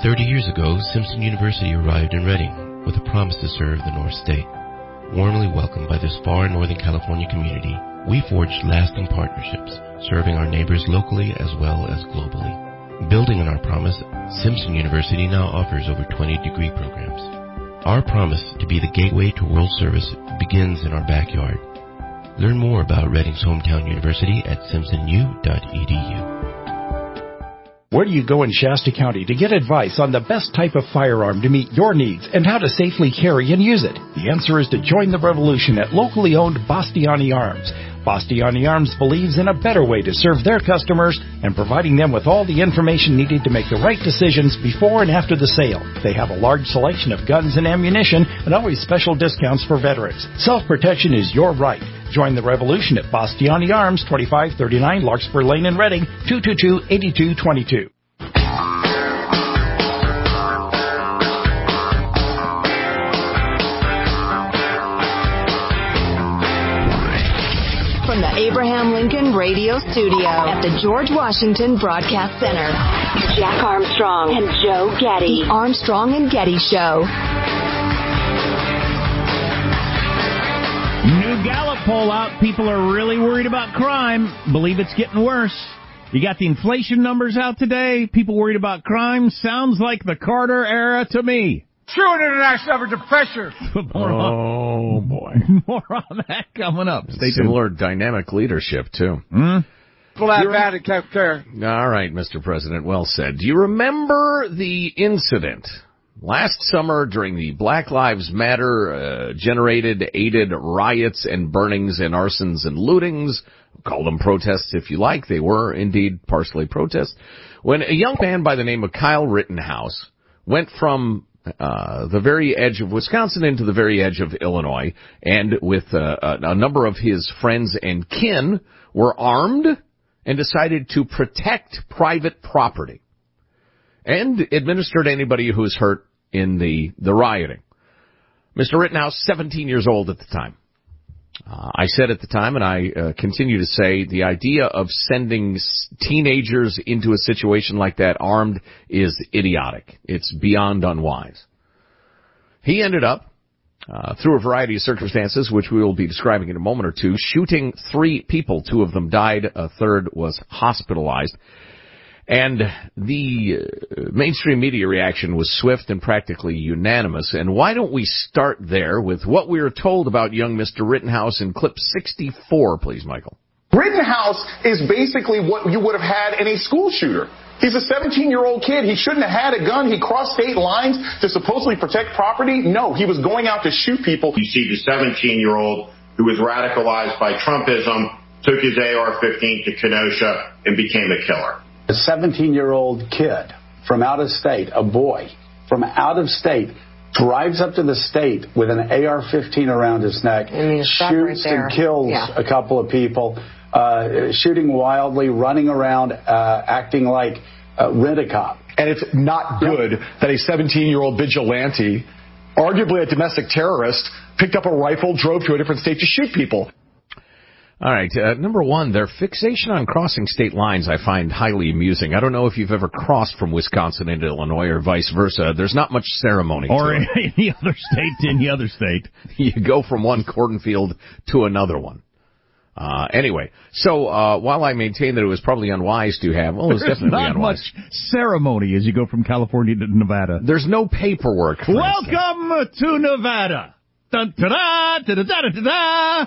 30 years ago, Simpson University arrived in Reading with a promise to serve the North State. Warmly welcomed by this far Northern California community, we forged lasting partnerships, serving our neighbors locally as well as globally. Building on our promise, Simpson University now offers over 20 degree programs. Our promise to be the gateway to world service begins in our backyard. Learn more about Reading's hometown university at simpsonu.edu. Where do you go in Shasta County to get advice on the best type of firearm to meet your needs and how to safely carry and use it? The answer is to join the revolution at locally owned Bastiani Arms. Bastiani Arms believes in a better way to serve their customers and providing them with all the information needed to make the right decisions before and after the sale. They have a large selection of guns and ammunition and always special discounts for veterans. Self-protection is your right. Join the revolution at Bastiani Arms, 2539 Larkspur Lane in Reading, 222-8222. From the Abraham Lincoln Radio Studio at the George Washington Broadcast Center, Jack Armstrong and Joe Getty. The Armstrong and Getty Show. New Gallup poll out. People are really worried about crime. Believe it's getting worse. You got the inflation numbers out today. People worried about crime. Sounds like the Carter era to me. True international average of pressure. Oh, boy. More on that coming up. Stay tuned. Similar dynamic leadership, too. Pull that bad and kept care. All right, Mr. President, well said. Do you remember the incident last summer during the Black Lives Matter aided riots and burnings and arsons and lootings? Call them protests if you like. They were indeed partially protests. When a young man by the name of Kyle Rittenhouse went from the very edge of Wisconsin into the very edge of Illinois, and with a number of his friends and kin were armed and decided to protect private property and administered anybody who was hurt in the rioting. Mr. Rittenhouse, 17 years old at the time. I said at the time, and I continue to say, the idea of sending teenagers into a situation like that armed is idiotic. It's beyond unwise. He ended up, through a variety of circumstances, which we will be describing in a moment or two, shooting 3 people. 2 of them died. A third was hospitalized. And the mainstream media reaction was swift and practically unanimous. And why don't we start there with what we were told about young Mr. Rittenhouse in clip 64, please, Michael. Rittenhouse is basically what you would have had in a school shooter. He's a 17-year-old kid. He shouldn't have had a gun. He crossed state lines to supposedly protect property. No, he was going out to shoot people. You see the 17-year-old who was radicalized by Trumpism, took his AR-15 to Kenosha, and became a killer. A 17-year-old kid from out of state, a boy from out of state, drives up to the state with an AR-15 around his neck, shoots and kills a couple of people, shooting wildly, running around, acting like rent-a-cop. And it's not good that a 17-year-old vigilante, arguably a domestic terrorist, picked up a rifle, drove to a different state to shoot people. All right. Number one, their fixation on crossing state lines I find highly amusing. I don't know if you've ever crossed from Wisconsin into Illinois or vice versa. There's not much ceremony to it. Or any other state. You go from one cornfield to another one. Anyway, so while I maintain that it was probably unwise to have, well, it was definitely not unwise. Much ceremony as you go from California to Nevada. There's no paperwork. Welcome to Nevada. Dun, da-da, da-da-da-da-da.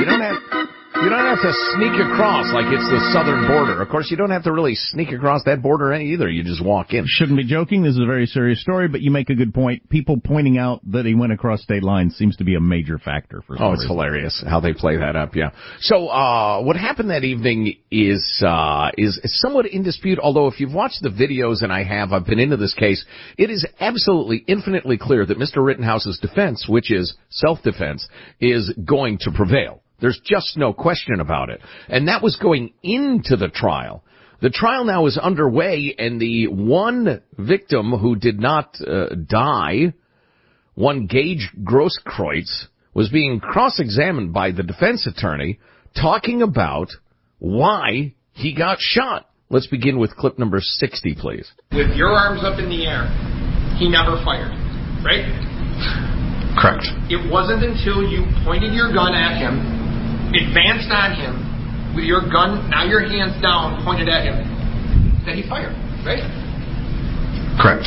You don't have to sneak across like it's the southern border. Of course, you don't have to really sneak across that border either. You just walk in. Shouldn't be joking. This is a very serious story, but you make a good point. People pointing out that he went across state lines seems to be a major factor for some reason. It's hilarious how they play that up, yeah. So, what happened that evening is somewhat in dispute, although if you've watched the videos, and I've been into this case, it is absolutely infinitely clear that Mr. Rittenhouse's defense, which is self-defense, is going to prevail. There's just no question about it. And that was going into the trial. The trial now is underway, and the one victim who did not die, one Gage Grosskreutz, was being cross-examined by the defense attorney talking about why he got shot. Let's begin with clip number 60, please. With your arms up in the air, he never fired, right? Correct. It wasn't until you pointed your gun at him, advanced on him, with your gun, now your hands down, pointed at him, that he fired, right? Correct.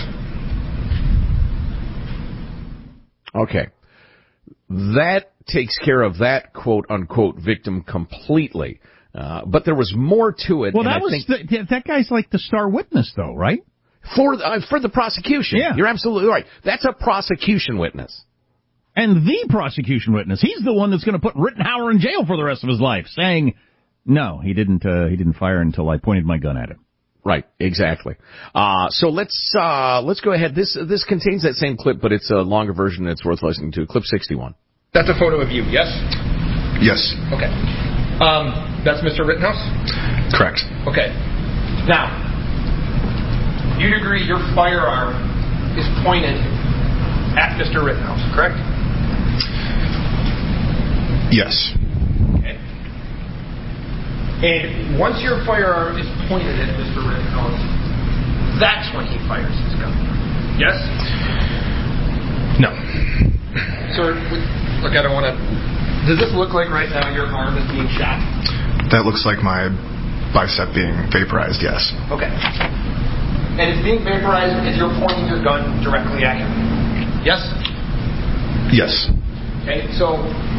Okay. That takes care of that quote-unquote victim completely. But there was more to it. Well, that guy's like the star witness, though, right? For the prosecution. Yeah. You're absolutely right. That's a prosecution witness. And the prosecution witness. He's the one that's going to put Rittenhauer in jail for the rest of his life, saying, no, he didn't fire until I pointed my gun at him. Right, exactly. So let's go ahead. This contains that same clip, but it's a longer version and it's worth listening to. Clip 61. That's a photo of you, yes? Yes. Okay. That's Mr. Rittenhouse? Correct. Okay. Now, you'd agree your firearm is pointed at Mr. Rittenhouse, correct? Yes. Okay. And once your firearm is pointed at Mr. Rittenhouse, that's when he fires his gun. Yes? No. Sir, look, I don't want to... Does this look like right now your arm is being shot? That looks like my bicep being vaporized, yes. Okay. And it's being vaporized as you're pointing your gun directly at him. Yes? Yes. Okay, so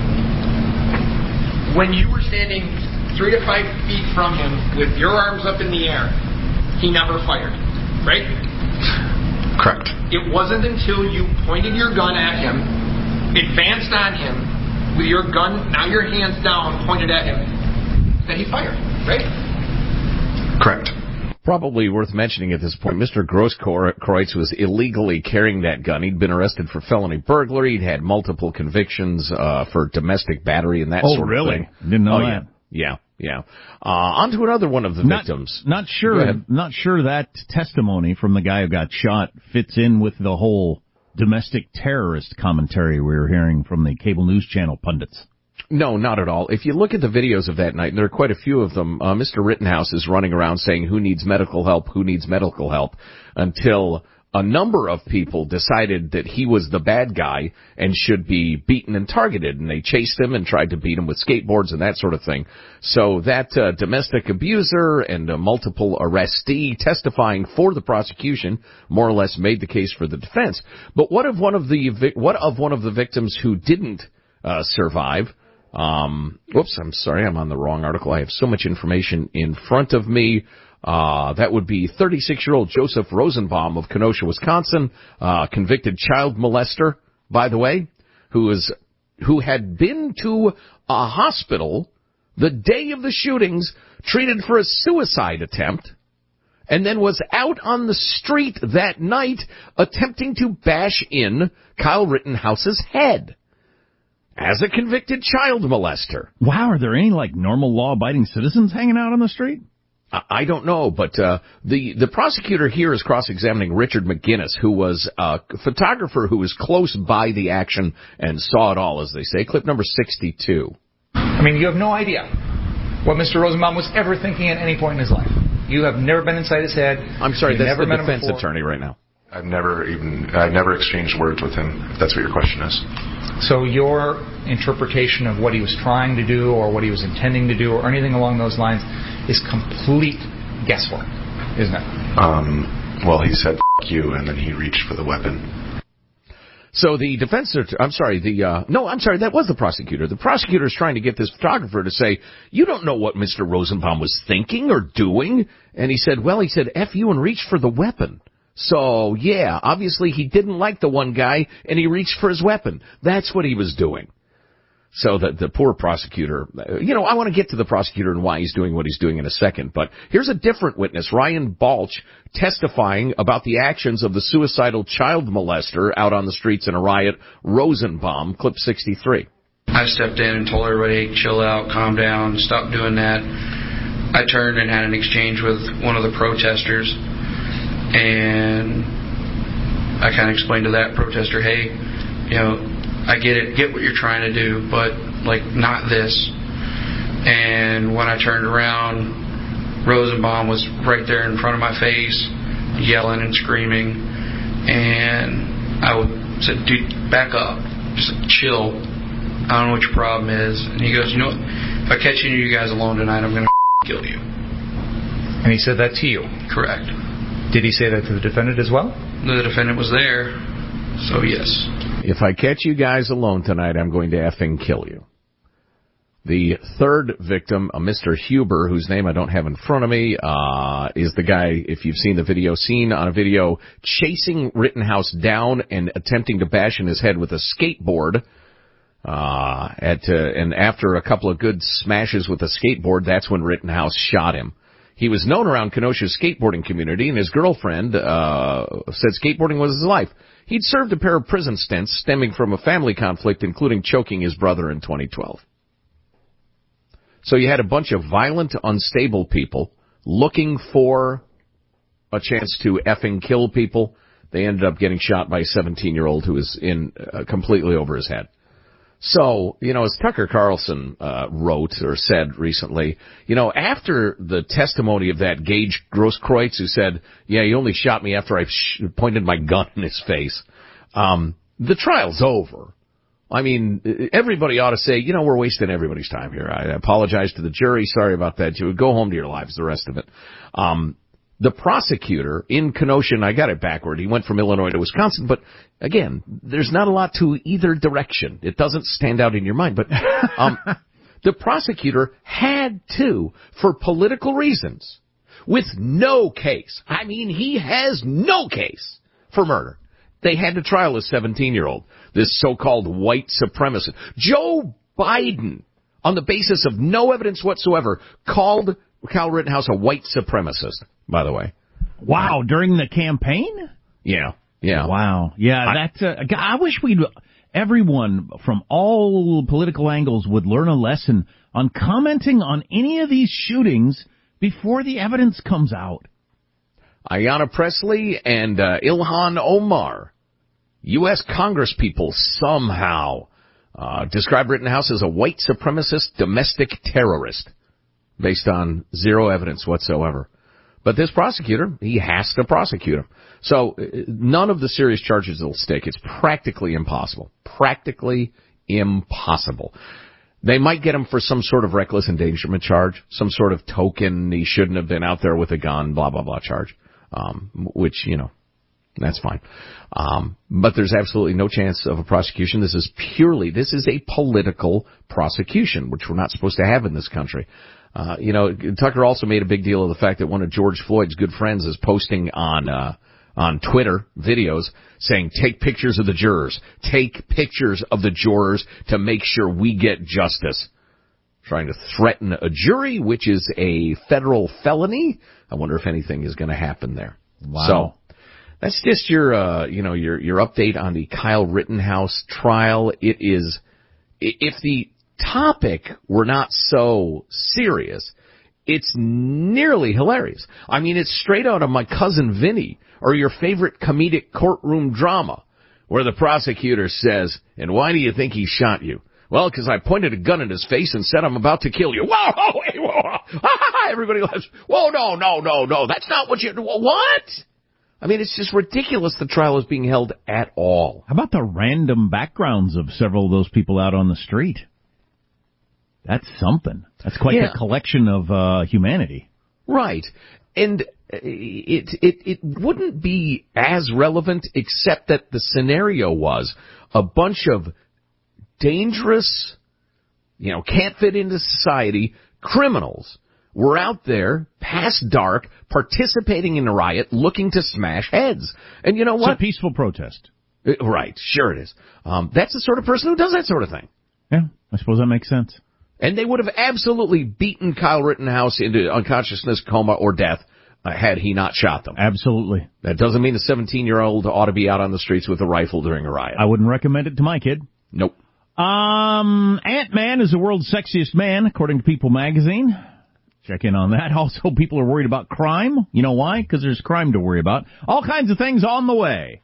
when you were standing 3 to 5 feet from him with your arms up in the air, he never fired, right? Correct. It wasn't until you pointed your gun at him, advanced on him, with your gun, now your hands down, pointed at him, that he fired, right? Correct. Probably worth mentioning at this point, Mr. Grosskreutz was illegally carrying that gun. He'd been arrested for felony burglary. He'd had multiple convictions for domestic battery and that sort of really? thing. Didn't know that. Yeah. On to another one of the victims. Not sure that testimony from the guy who got shot fits in with the whole domestic terrorist commentary we were hearing from the cable news channel pundits. No, not at all. If you look at the videos of that night, and there are quite a few of them, Mr. Rittenhouse is running around saying who needs medical help, until a number of people decided that he was the bad guy and should be beaten and targeted, and they chased him and tried to beat him with skateboards and that sort of thing. So that domestic abuser and a multiple arrestee testifying for the prosecution more or less made the case for the defense. But what of one of the victims who didn't survive? Whoops, I'm sorry, I'm on the wrong article. I have so much information in front of me. That would be 36-year-old Joseph Rosenbaum of Kenosha, Wisconsin, convicted child molester, by the way, who had been to a hospital the day of the shootings, treated for a suicide attempt, and then was out on the street that night attempting to bash in Kyle Rittenhouse's head. As a convicted child molester. Wow, are there any, normal law-abiding citizens hanging out on the street? I don't know, but the prosecutor here is cross-examining Richard McGinnis, who was a photographer who was close by the action and saw it all, as they say. Clip number 62. I mean, you have no idea what Mr. Rosenbaum was ever thinking at any point in his life. You have never been inside his head. I'm sorry, that's the defense attorney right now. I never exchanged words with him, if that's what your question is. So your interpretation of what he was trying to do or what he was intending to do or anything along those lines is complete guesswork, isn't it? Well, he said, F*** you, and then he reached for the weapon. So the defense, that was the prosecutor. The prosecutor is trying to get this photographer to say, you don't know what Mr. Rosenbaum was thinking or doing. And he said, F you and reached for the weapon. So, yeah, obviously he didn't like the one guy, and he reached for his weapon. That's what he was doing. So the poor prosecutor, I want to get to the prosecutor and why he's doing what he's doing in a second, but here's a different witness, Ryan Balch, testifying about the actions of the suicidal child molester out on the streets in a riot, Rosenbaum, clip 63. I stepped in and told everybody, chill out, calm down, stop doing that. I turned and had an exchange with one of the protesters, and I kind of explained to that protester, hey, I get what you're trying to do, but, not this. And when I turned around, Rosenbaum was right there in front of my face, yelling and screaming, and I said, dude, back up, just chill, I don't know what your problem is. And he goes, you know what, if I catch any of you guys alone tonight, I'm going to kill you. And he said that to you? Correct. Did he say that to the defendant as well? The defendant was there, so yes. If I catch you guys alone tonight, I'm going to effing kill you. The third victim, a Mr. Huber, whose name I don't have in front of me, is the guy, if you've seen the video, seen on a video chasing Rittenhouse down and attempting to bash in his head with a skateboard. And after a couple of good smashes with a skateboard, that's when Rittenhouse shot him. He was known around Kenosha's skateboarding community, and his girlfriend said skateboarding was his life. He'd served a pair of prison stints stemming from a family conflict, including choking his brother in 2012. So you had a bunch of violent, unstable people looking for a chance to effing kill people. They ended up getting shot by a 17-year-old who was in completely over his head. So, as Tucker Carlson wrote or said recently, after the testimony of that Gage Grosskreutz who said, yeah, he only shot me after I pointed my gun in his face, the trial's over. I mean, everybody ought to say, we're wasting everybody's time here. I apologize to the jury. Sorry about that. You would go home to your lives, the rest of it. The prosecutor in Kenosha, and I got it backward, he went from Illinois to Wisconsin, but again, there's not a lot to either direction. It doesn't stand out in your mind, but the prosecutor had to, for political reasons, with no case. I mean, he has no case for murder. They had to trial a 17-year-old, this so-called white supremacist. Joe Biden, on the basis of no evidence whatsoever, called Kyle Rittenhouse a white supremacist, by the way. Wow, during the campaign? Yeah. Wow. Yeah, I wish everyone from all political angles would learn a lesson on commenting on any of these shootings before the evidence comes out. Ayanna Pressley and Ilhan Omar, U.S. Congresspeople, somehow describe Rittenhouse as a white supremacist domestic terrorist based on zero evidence whatsoever. But this prosecutor, he has to prosecute him. So none of the serious charges will stick. It's practically impossible. Practically impossible. They might get him for some sort of reckless endangerment charge, some sort of token he shouldn't have been out there with a gun, blah, blah, blah charge, which, that's fine. But there's absolutely no chance of a prosecution. This is a political prosecution, which we're not supposed to have in this country. Tucker also made a big deal of the fact that one of George Floyd's good friends is posting on Twitter videos saying, take pictures of the jurors. Take pictures of the jurors to make sure we get justice. Trying to threaten a jury, which is a federal felony. I wonder if anything is going to happen there. Wow. So that's just your update on the Kyle Rittenhouse trial. It is, if the topic were not so serious, it's nearly hilarious. I mean, it's straight out of My Cousin Vinny or your favorite comedic courtroom drama where the prosecutor says, and why do you think he shot you? Well, because I pointed a gun in his face and said I'm about to kill you. Whoa, wait, whoa. Everybody laughs. Whoa, no. That's not what you... What? I mean, it's just ridiculous the trial is being held at all. How about the random backgrounds of several of those people out on the street? That's something. That's quite a collection of humanity. Right. And it wouldn't be as relevant except that the scenario was a bunch of dangerous, can't fit into society criminals were out there past dark participating in a riot looking to smash heads. And you know what? It's a peaceful protest. Right. Sure it is. That's the sort of person who does that sort of thing. Yeah, I suppose that makes sense. And they would have absolutely beaten Kyle Rittenhouse into unconsciousness, coma, or death had he not shot them. Absolutely. That doesn't mean a 17-year-old ought to be out on the streets with a rifle during a riot. I wouldn't recommend it to my kid. Nope. Ant-Man is the world's sexiest man, according to People magazine. Check in on that. Also, people are worried about crime. You know why? Because there's crime to worry about. All kinds of things on the way.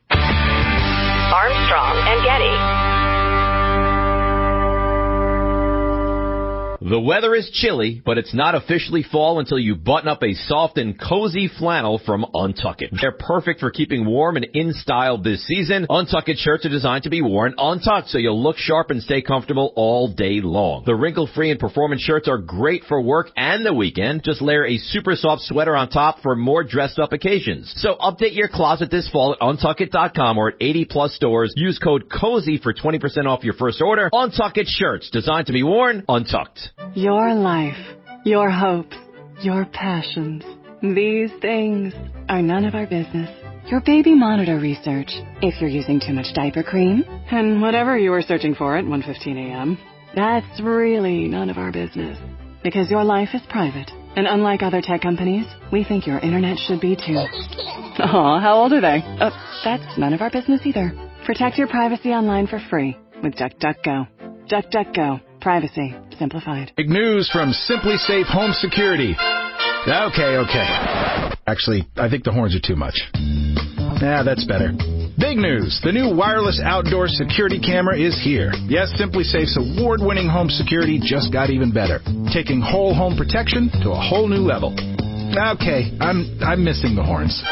Armstrong and Getty. The weather is chilly, but it's not officially fall until you button up a soft and cozy flannel from Untuck It. They're perfect for keeping warm and in style this season. Untuck It shirts are designed to be worn untucked, so you'll look sharp and stay comfortable all day long. The wrinkle-free and performance shirts are great for work and the weekend. Just layer a super soft sweater on top for more dressed-up occasions. So update your closet this fall at UntuckIt.com or at 80-plus stores. Use code COZY for 20% off your first order. Untuck It shirts, designed to be worn untucked. Your life, your hopes, your passions. These things are none of our business. Your baby monitor research, if you're using too much diaper cream, and whatever you were searching for at 1:15 a.m., that's really none of our business. Because your life is private, and unlike other tech companies, we think your internet should be too. Aw, how old are they? That's none of our business either. Protect your privacy online for free with DuckDuckGo. DuckDuckGo. Privacy simplified. Big news from Simply Safe Home Security. Okay. Actually, I think the horns are too much. That's better. Big news. The new wireless outdoor security camera is here. Yes, Simply Safe's award-winning home security just got even better, taking whole home protection to a whole new level. Okay, I'm missing the horns.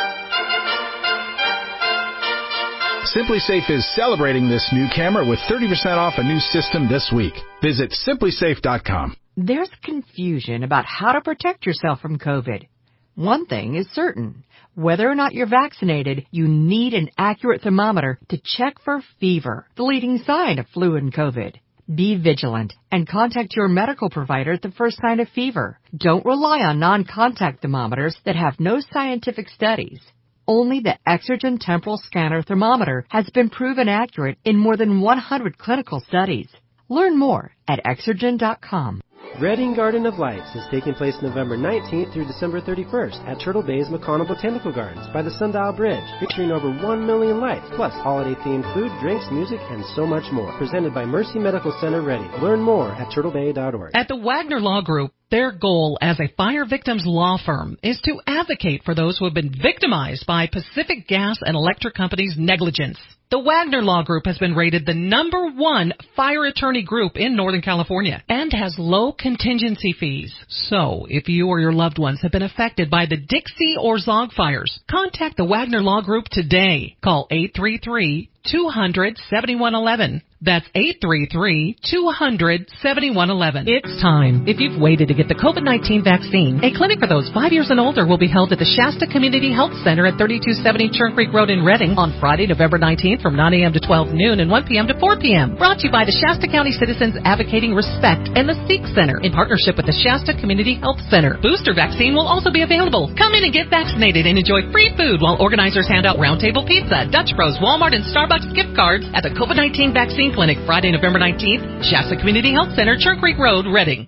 Simply Safe is celebrating this new camera with 30% off a new system this week. Visit simplysafe.com. There's confusion about how to protect yourself from COVID. One thing is certain. Whether or not you're vaccinated, you need an accurate thermometer to check for fever, the leading sign of flu and COVID. Be vigilant and contact your medical provider at the first sign of fever. Don't rely on non-contact thermometers that have no scientific studies. Only the Exergen Temporal Scanner Thermometer has been proven accurate in more than 100 clinical studies. Learn more at Exergen.com. Reading Garden of Lights is taking place November 19th through December 31st at Turtle Bay's McConnell Botanical Gardens by the Sundial Bridge, featuring over 1 million lights, plus holiday-themed food, drinks, music, and so much more. Presented by Mercy Medical Center Reading. Learn more at turtlebay.org. At the Wagner Law Group, their goal as a fire victims law firm is to advocate for those who have been victimized by Pacific Gas and Electric Company's negligence. The Wagner Law Group has been rated the #1 fire attorney group in Northern California and has low contingency fees. So, if you or your loved ones have been affected by the Dixie or Zog fires, contact the Wagner Law Group today. Call 833-200-7111. That's 833-200-7111. It's time. If you've waited to get the COVID-19 vaccine, a clinic for those 5 years and older will be held at the Shasta Community Health Center at 3270 Churn Creek Road in Redding on Friday, November 19th from 9 a.m. to 12 noon and 1 p.m. to 4 p.m. Brought to you by the Shasta County Citizens Advocating Respect and the Seek Center in partnership with the Shasta Community Health Center. Booster vaccine will also be available. Come in and get vaccinated and enjoy free food while organizers hand out Roundtable Pizza, Dutch Bros, Walmart, and Starbucks gift cards at the COVID-19 vaccine clinic Friday, November 19th, Shasta Community Health Center, Churn Creek Road, Redding.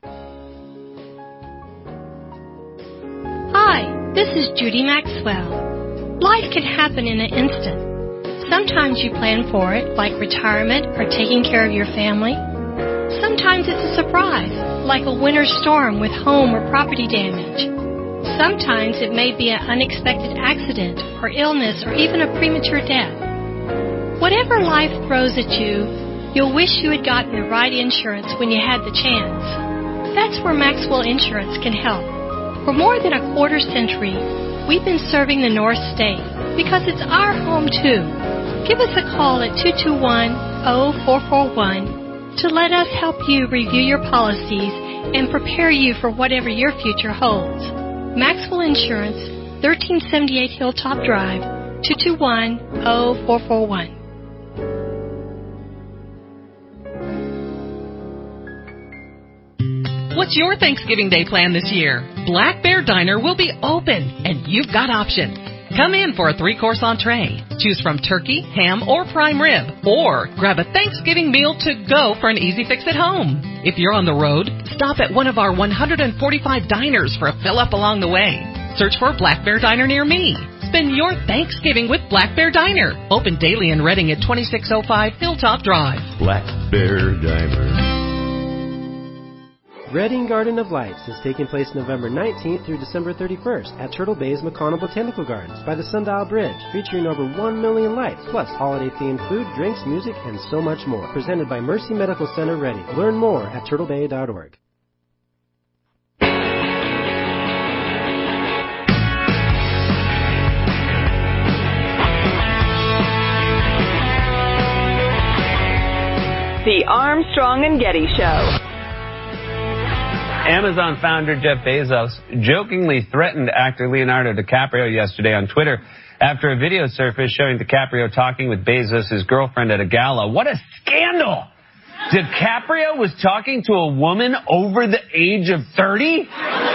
Hi, this is Judy Maxwell. Life can happen in an instant. Sometimes you plan for it, like retirement or taking care of your family. Sometimes it's a surprise, like a winter storm with home or property damage. Sometimes it may be an unexpected accident or illness or even a premature death. Whatever life throws at you, you'll wish you had gotten the right insurance when you had the chance. That's where Maxwell Insurance can help. For more than a quarter century, we've been serving the North State because it's our home too. Give us a call at 221-0441 to let us help you review your policies and prepare you for whatever your future holds. Maxwell Insurance, 1378 Hilltop Drive, 221-0441. What's your Thanksgiving Day plan this year? Black Bear Diner will be open, and you've got options. Come in for a 3-course entree. Choose from turkey, ham, or prime rib. Or grab a Thanksgiving meal to go for an easy fix at home. If you're on the road, stop at one of our 145 diners for a fill-up along the way. Search for Black Bear Diner near me. Spend your Thanksgiving with Black Bear Diner. Open daily in Redding at 2605 Hilltop Drive. Black Bear Diner. Reading Garden of Lights is taking place November 19th through December 31st at Turtle Bay's McConnell Botanical Gardens by the Sundial Bridge, featuring over 1 million lights, plus holiday-themed food, drinks, music, and so much more. Presented by Mercy Medical Center Reading. Learn more at turtlebay.org. The Armstrong and Getty Show. Amazon founder Jeff Bezos jokingly threatened actor Leonardo DiCaprio yesterday on Twitter after a video surfaced showing DiCaprio talking with Bezos' girlfriend at a gala. What a scandal! DiCaprio was talking to a woman over the age of 30?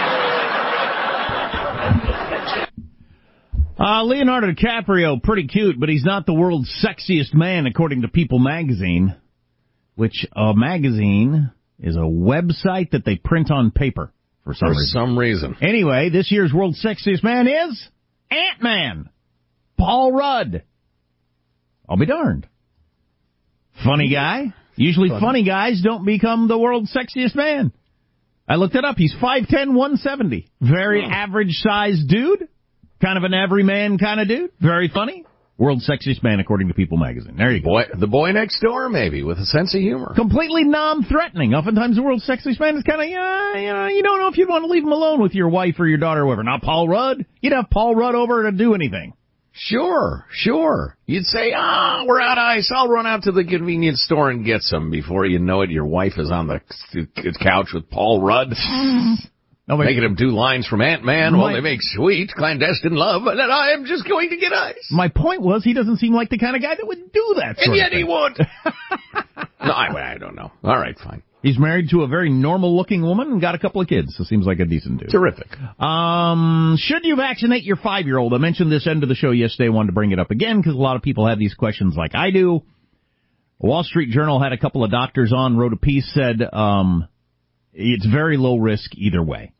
Leonardo DiCaprio, pretty cute, but he's not the world's sexiest man, according to People magazine, which a magazine is a website that they print on paper for some reason. Anyway, this year's world's sexiest man is Ant-Man, Paul Rudd. I'll be darned. Funny guy. Usually funny guys don't become the world's sexiest man. I looked it up. He's 5'10", 170. Very average-sized dude. Kind of an everyman kind of dude. Very funny. World's sexiest man, according to People magazine. There you go. The boy next door, maybe, with a sense of humor. Completely non-threatening. Oftentimes the world's sexiest man is kind of, you don't know if you'd want to leave him alone with your wife or your daughter or whoever. Not Paul Rudd. You'd have Paul Rudd over to do anything. Sure. You'd say, we're out of ice. I'll run out to the convenience store and get some. Before you know it, your wife is on the couch with Paul Rudd. Making him do lines from Ant-Man while they make sweet, clandestine love, and then I am just going to get ice. My point was, he doesn't seem like the kind of guy that would do that sort and yet of thing. He would. No, I don't know. All right, fine. He's married to a very normal-looking woman and got a couple of kids, so seems like a decent dude. Terrific. Should you vaccinate your 5-year-old? I mentioned this end of the show yesterday. I wanted to bring it up again because a lot of people have these questions like I do. Wall Street Journal had a couple of doctors on, wrote a piece, said it's very low risk either way.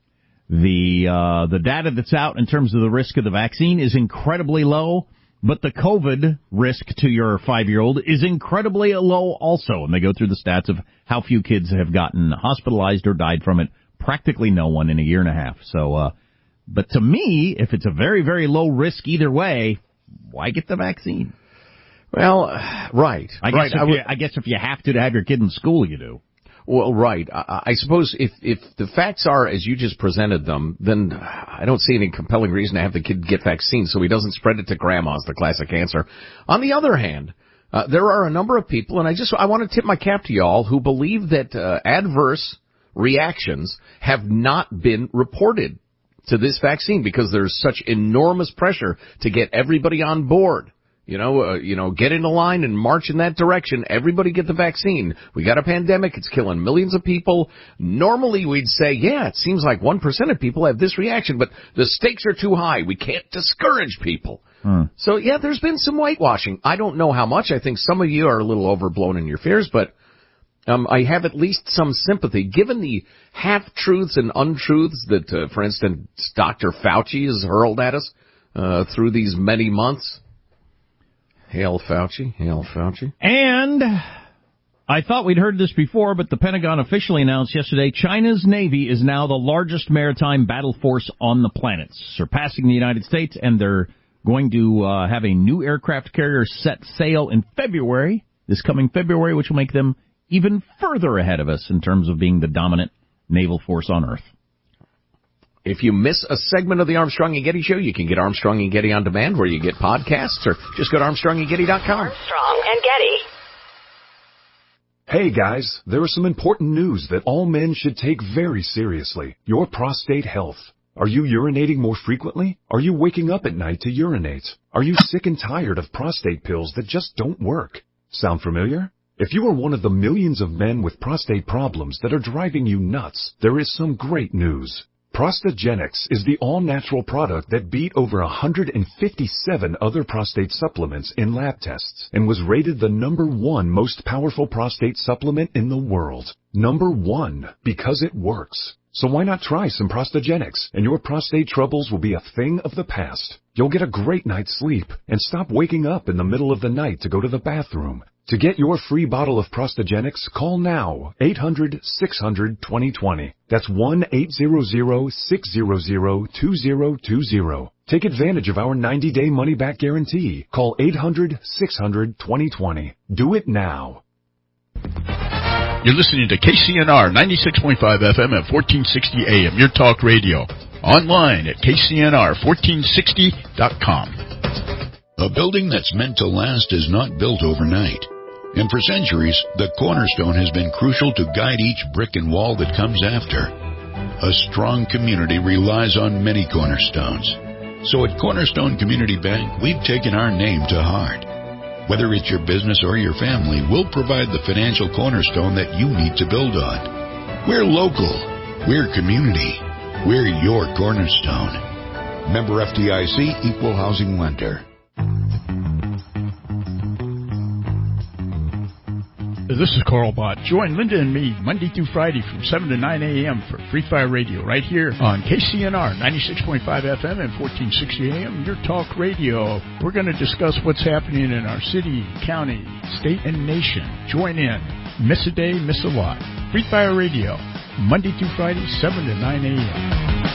The data that's out in terms of the risk of the vaccine is incredibly low, but the COVID risk to your 5-year-old is incredibly low also. And they go through the stats of how few kids have gotten hospitalized or died from it. Practically no one in a year and a half. So, but to me, if it's a very, very low risk either way, why get the vaccine? Well, right. I guess if you have to have your kid in school, you do. Well, right. I suppose if the facts are as you just presented them, then I don't see any compelling reason to have the kid get vaccines so he doesn't spread it to grandma's, the classic answer. On the other hand, there are a number of people, and I want to tip my cap to y'all, who believe that adverse reactions have not been reported to this vaccine because there's such enormous pressure to get everybody on board. Get in the line and march in that direction. Everybody get the vaccine. We got a pandemic. It's killing millions of people. Normally we'd say, it seems like 1% of people have this reaction, but the stakes are too high. We can't discourage people. So, there's been some whitewashing. I don't know how much. I think some of you are a little overblown in your fears, but I have at least some sympathy. Given the half-truths and untruths that, for instance, Dr. Fauci has hurled at us through these many months. Hail Fauci. And I thought we'd heard this before, but the Pentagon officially announced yesterday China's Navy is now the largest maritime battle force on the planet, surpassing the United States, and they're going to have a new aircraft carrier set sail in February, this coming February, which will make them even further ahead of us in terms of being the dominant naval force on Earth. If you miss a segment of the Armstrong and Getty Show, you can get Armstrong and Getty on demand where you get podcasts, or just go to ArmstrongandGetty.com. Armstrong and Getty. Hey guys, there is some important news that all men should take very seriously. Your prostate health. Are you urinating more frequently? Are you waking up at night to urinate? Are you sick and tired of prostate pills that just don't work? Sound familiar? If you are one of the millions of men with prostate problems that are driving you nuts, there is some great news. Prostagenics is the all-natural product that beat over 157 other prostate supplements in lab tests and was rated the #1 most powerful prostate supplement in the world. #1, because it works. So why not try some Prostagenics, and your prostate troubles will be a thing of the past. You'll get a great night's sleep and stop waking up in the middle of the night to go to the bathroom. To get your free bottle of Prostagenics, call now, 800-600-2020. That's 1-800-600-2020. Take advantage of our 90-day money-back guarantee. Call 800-600-2020. Do it now. You're listening to KCNR 96.5 FM at 1460 AM, your talk radio. Online at KCNR1460.com. A building that's meant to last is not built overnight. And for centuries, the cornerstone has been crucial to guide each brick and wall that comes after. A strong community relies on many cornerstones. So at Cornerstone Community Bank, we've taken our name to heart. Whether it's your business or your family, we'll provide the financial cornerstone that you need to build on. We're local. We're community. We're your cornerstone. Member FDIC, Equal Housing Lender. This is Carl Bott. Join Linda and me Monday through Friday from 7 to 9 a.m. for Free Fire Radio right here on KCNR 96.5 FM and 1460 AM, your talk radio. We're going to discuss what's happening in our city, county, state, and nation. Join in. Miss a day, miss a lot. Free Fire Radio, Monday through Friday, 7 to 9 a.m.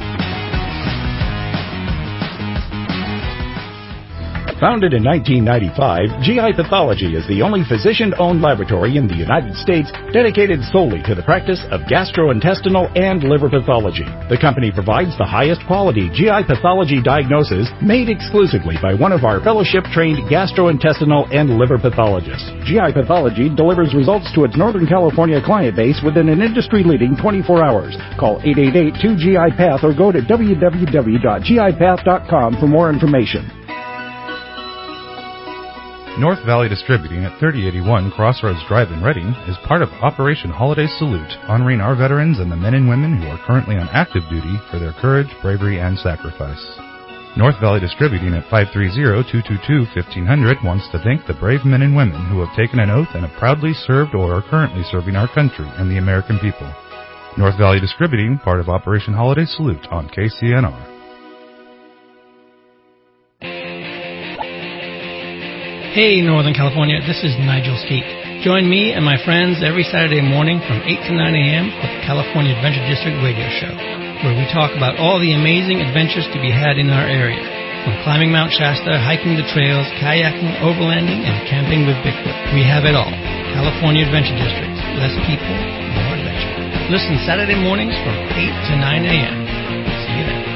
Founded in 1995, GI Pathology is the only physician-owned laboratory in the United States dedicated solely to the practice of gastrointestinal and liver pathology. The company provides the highest quality GI pathology diagnosis made exclusively by one of our fellowship-trained gastrointestinal and liver pathologists. GI Pathology delivers results to its Northern California client base within an industry-leading 24 hours. Call 888-2GI-PATH or go to www.gipath.com for more information. North Valley Distributing at 3081 Crossroads Drive in Reading is part of Operation Holiday Salute, honoring our veterans and the men and women who are currently on active duty for their courage, bravery, and sacrifice. North Valley Distributing at 530-222-1500 wants to thank the brave men and women who have taken an oath and have proudly served or are currently serving our country and the American people. North Valley Distributing, part of Operation Holiday Salute on KCNR. Hey, Northern California, this is Nigel Skeet. Join me and my friends every Saturday morning from 8 to 9 a.m. with the California Adventure District radio show, where we talk about all the amazing adventures to be had in our area, from climbing Mount Shasta, hiking the trails, kayaking, overlanding, and camping with Bigfoot. We have it all. California Adventure District. Less people, more adventure. Listen Saturday mornings from 8 to 9 a.m. See you then.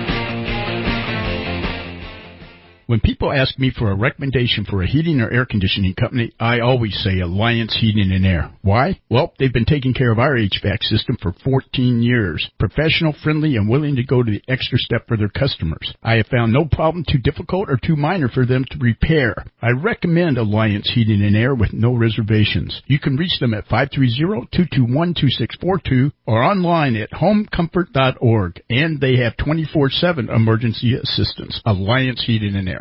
When people ask me for a recommendation for a heating or air conditioning company, I always say Alliance Heating and Air. Why? Well, they've been taking care of our HVAC system for 14 years. Professional, friendly, and willing to go to the extra step for their customers. I have found no problem too difficult or too minor for them to repair. I recommend Alliance Heating and Air with no reservations. You can reach them at 530-221-2642 or online at homecomfort.org. And they have 24/7 emergency assistance. Alliance Heating and Air.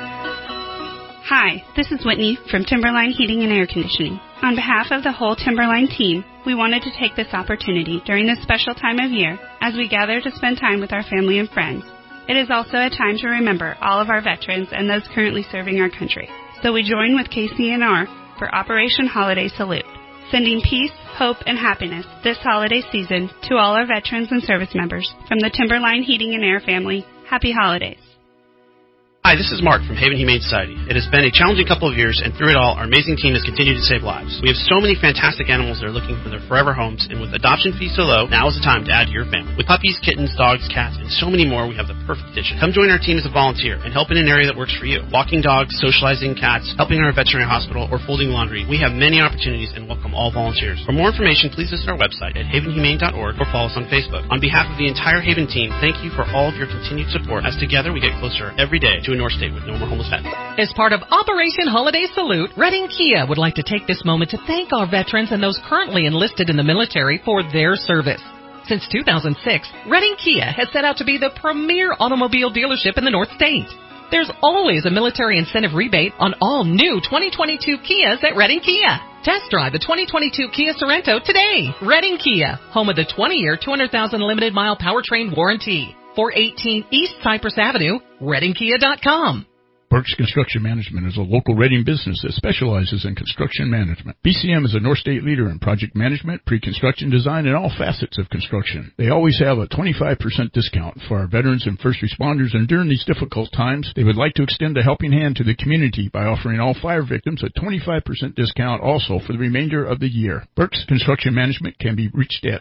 Hi, this is Whitney from Timberline Heating and Air Conditioning. On behalf of the whole Timberline team, we wanted to take this opportunity during this special time of year as we gather to spend time with our family and friends. It is also a time to remember all of our veterans and those currently serving our country. So we join with KCNR for Operation Holiday Salute, sending peace, hope, and happiness this holiday season to all our veterans and service members. From the Timberline Heating and Air family, happy holidays. Hi, this is Mark from Haven Humane Society. It has been a challenging couple of years, and through it all, our amazing team has continued to save lives. We have so many fantastic animals that are looking for their forever homes, and with adoption fees so low, now is the time to add to your family. With puppies, kittens, dogs, cats, and so many more, we have the perfect addition. Come join our team as a volunteer and help in an area that works for you. Walking dogs, socializing cats, helping our veterinary hospital, or folding laundry. We have many opportunities and welcome all volunteers. For more information, please visit our website at havenhumane.org or follow us on Facebook. On behalf of the entire Haven team, thank you for all of your continued support, as together we get closer every day to a North State with no more homeless pets. As part of Operation Holiday Salute, Reading Kia would like to take this moment to thank our veterans and those currently enlisted in the military for their service. Since 2006, Reading Kia has set out to be the premier automobile dealership in the North State. There's always a military incentive rebate on all new 2022 Kias at Reading Kia. Test drive the 2022 Kia Sorento today. Reading Kia, home of the 20-year, 200,000 limited-mile powertrain warranty. 418 East Cypress Avenue, ReadingKia.com. Burke's Construction Management is a local Reading business that specializes in construction management. BCM is a North State leader in project management, pre-construction design, and all facets of construction. They always have a 25% discount for our veterans and first responders, and during these difficult times, they would like to extend a helping hand to the community by offering all fire victims a 25% discount also for the remainder of the year. Burke's Construction Management can be reached at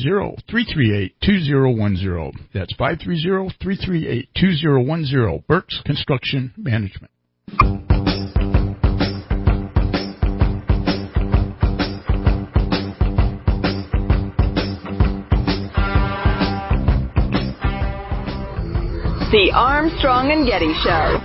530-338-2010. That's 530-338-2010. Burke's Construction Management. The Armstrong and Getty Show.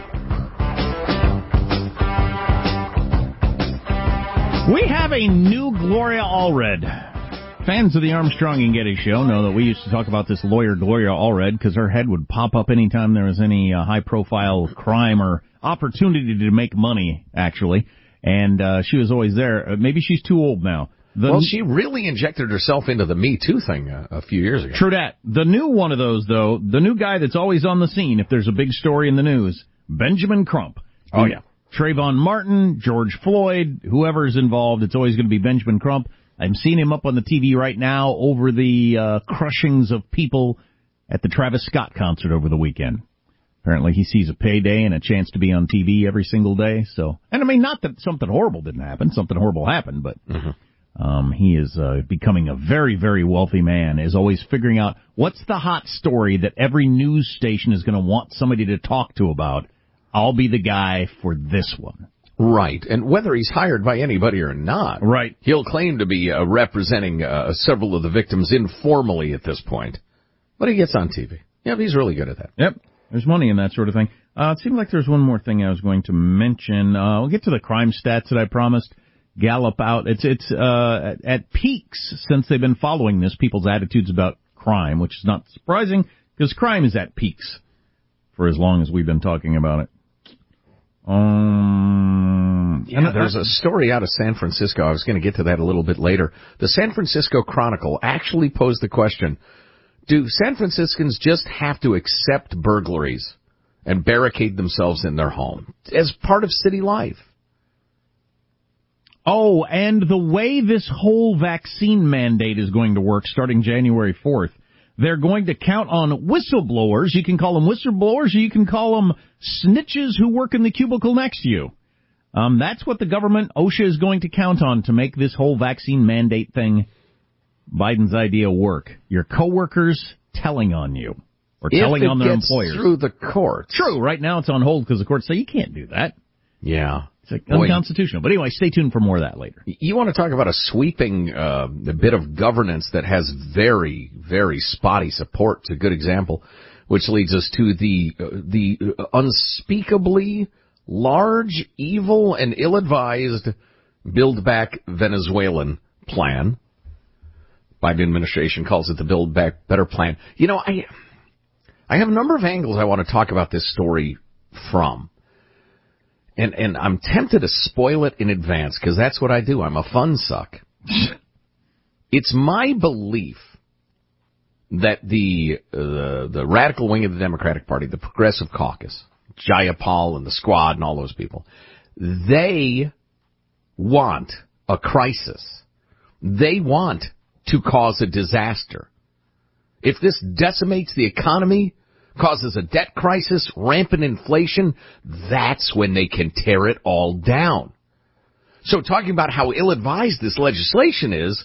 We have a new Gloria Allred. Fans of the Armstrong and Getty Show know that we used to talk about this lawyer, Gloria Allred, because her head would pop up anytime there was any high-profile crime or opportunity to make money, actually. And she was always there. Maybe she's too old now. She really injected herself into the Me Too thing a few years ago. True that. The new one of those, though, the new guy that's always on the scene if there's a big story in the news, Benjamin Crump. Oh, yeah. Trayvon Martin, George Floyd, whoever's involved, it's always going to be Benjamin Crump. I'm seeing him up on the TV right now over the crushings of people at the Travis Scott concert over the weekend. Apparently he sees a payday and a chance to be on TV every single day. So, and I mean, not that something horrible didn't happen. Something horrible happened, but he is becoming a very, very wealthy man, is always figuring out what's the hot story that every news station is going to want somebody to talk to about. I'll be the guy for this one. Right, and whether he's hired by anybody or not, right, he'll claim to be representing several of the victims informally at this point. But he gets on TV. Yeah, he's really good at that. Yep, there's money in that sort of thing. It seemed like there's one more thing I was going to mention. We'll get to the crime stats that I promised. Gallup out. It's at peaks since they've been following this, people's attitudes about crime, which is not surprising because crime is at peaks for as long as we've been talking about it. There's a story out of San Francisco. I was going to get to that a little bit later. The San Francisco Chronicle actually posed the question, do San Franciscans just have to accept burglaries and barricade themselves in their home as part of city life? Oh, and the way this whole vaccine mandate is going to work starting January 4th, they're going to count on whistleblowers. You can call them whistleblowers or you can call them snitches who work in the cubicle next to you. That's what the government, OSHA, is going to count on to make this whole vaccine mandate thing, Biden's idea, work. Your coworkers telling on you or telling on their employers. Through the courts. True. Right now it's on hold because the courts say you can't do that. Yeah. It's like unconstitutional. But anyway, stay tuned for more of that later. You want to talk about a sweeping bit of governance that has very, very spotty support. It's a good example, which leads us to the unspeakably large, evil, and ill-advised Build Back Venezuelan plan. Biden administration calls it the Build Back Better plan. You know, I have a number of angles I want to talk about this story from. And I'm tempted to spoil it in advance because that's what I do. I'm a fun suck. It's my belief that the radical wing of the Democratic Party, the Progressive Caucus, Jayapal and the Squad and all those people, they want a crisis. They want to cause a disaster. If this decimates the economy, causes a debt crisis, rampant inflation, that's when they can tear it all down. So talking about how ill-advised this legislation is,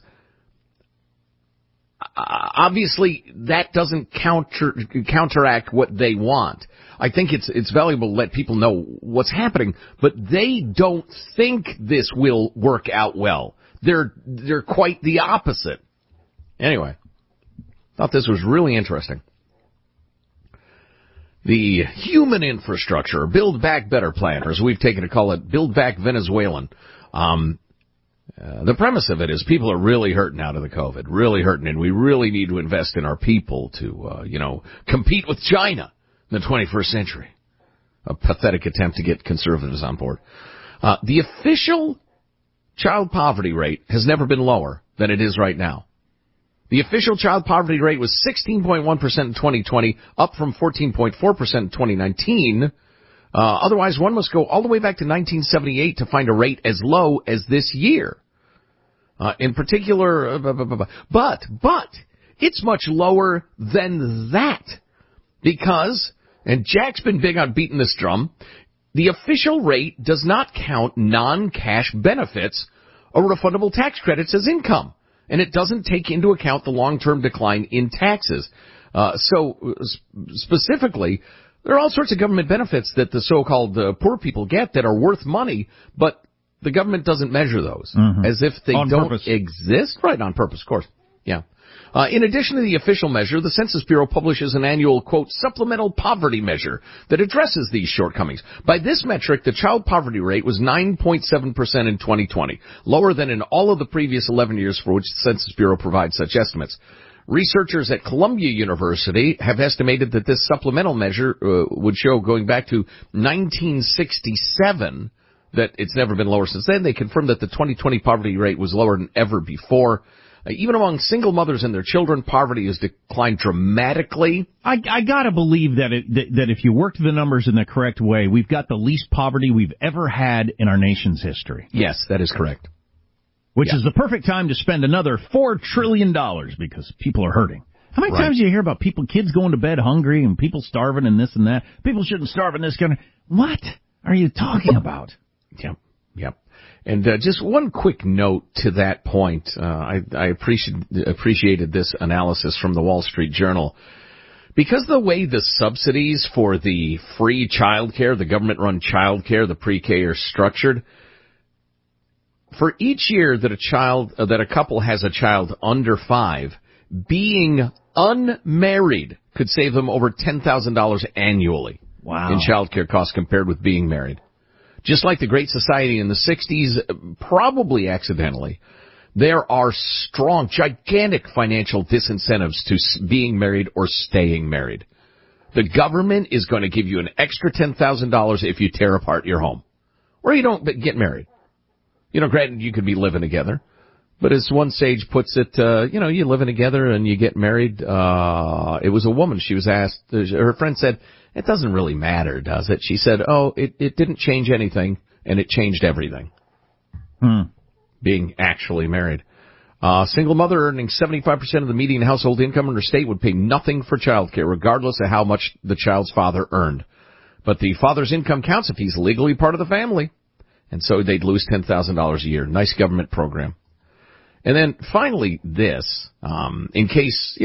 obviously that doesn't counteract what they want. I think it's valuable to let people know what's happening, but they don't think this will work out well. They're quite the opposite. Anyway, thought this was really interesting. The human infrastructure, Build Back Better plan, or as we've taken to call it, Build Back Venezuelan. The premise of it is people are really hurting out of the COVID, really hurting, and we really need to invest in our people to, compete with China in the 21st century. A pathetic attempt to get conservatives on board. The official child poverty rate has never been lower than it is right now. The official child poverty rate was 16.1% in 2020, up from 14.4% in 2019. Otherwise, one must go all the way back to 1978 to find a rate as low as this year. In particular, but it's much lower than that because, and Jack's been big on beating this drum, the official rate does not count non-cash benefits or refundable tax credits as income. And it doesn't take into account the long-term decline in taxes. So specifically, there are all sorts of government benefits that the so-called poor people get that are worth money, but the government doesn't measure those as if they don't exist. Right, on purpose, of course. Yeah. In addition to the official measure, the Census Bureau publishes an annual, quote, supplemental poverty measure that addresses these shortcomings. By this metric, the child poverty rate was 9.7% in 2020, lower than in all of the previous 11 years for which the Census Bureau provides such estimates. Researchers at Columbia University have estimated that this supplemental measure would show, going back to 1967, that it's never been lower since then. They confirmed that the 2020 poverty rate was lower than ever before. Even among single mothers and their children, poverty has declined dramatically. I gotta believe that that if you worked the numbers in the correct way, we've got the least poverty we've ever had in our nation's history. Yes, that is correct. Which is the perfect time to spend another $4 trillion because people are hurting. How many times do you hear about kids going to bed hungry and people starving and this and that? People shouldn't starve in this country. What are you talking about? Yep. And just one quick note to that point. I appreciated this analysis from the Wall Street Journal. Because the way the subsidies for the free childcare, the government-run childcare, the pre-K are structured, for each year that a couple has a child under 5, being unmarried could save them over $10,000 annually in childcare costs compared with being married. Just like the Great Society in the 60s, probably accidentally, there are strong, gigantic financial disincentives to being married or staying married. The government is going to give you an extra $10,000 if you tear apart your home. Or you don't get married. Granted, you could be living together. But as one sage puts it, you're living together and you get married. It was a woman. She was asked, her friend said, it doesn't really matter, does it? She said, it didn't change anything, and it changed everything. Being actually married. Single mother earning 75% of the median household income in her state would pay nothing for child care, regardless of how much the child's father earned. But the father's income counts if he's legally part of the family. And so they'd lose $10,000 a year. Nice government program. And then finally this, in case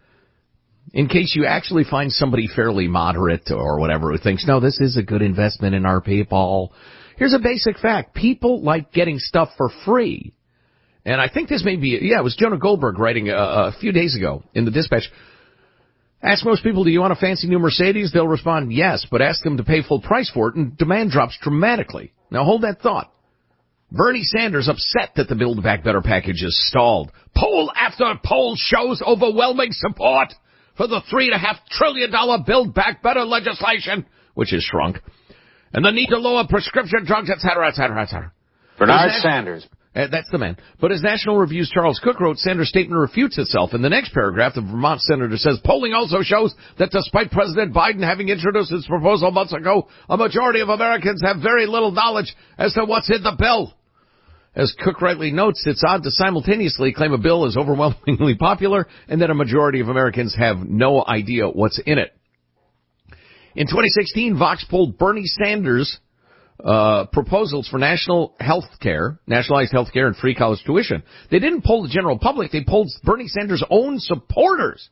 you actually find somebody fairly moderate or whatever who thinks, no, this is a good investment in our people. Here's a basic fact. People like getting stuff for free. And I think this may be, it was Jonah Goldberg writing a few days ago in the Dispatch. Ask most people, do you want a fancy new Mercedes? They'll respond, yes, but ask them to pay full price for it, and demand drops dramatically. Now hold that thought. Bernie Sanders upset that the Build Back Better package is stalled. Poll after poll shows overwhelming support for the $3.5 trillion Build Back Better legislation, which has shrunk, and the need to lower prescription drugs, etc., etc., etc. Bernard Sanders. That's the man. But as National Review's Charles Cook wrote, Sanders' statement refutes itself. In the next paragraph, the Vermont senator says, polling also shows that despite President Biden having introduced his proposal months ago, a majority of Americans have very little knowledge as to what's in the bill. As Cook rightly notes, it's odd to simultaneously claim a bill is overwhelmingly popular and that a majority of Americans have no idea what's in it. In 2016, Vox polled Bernie Sanders' proposals for nationalized health care and free college tuition. They didn't poll the general public. They polled Bernie Sanders' own supporters.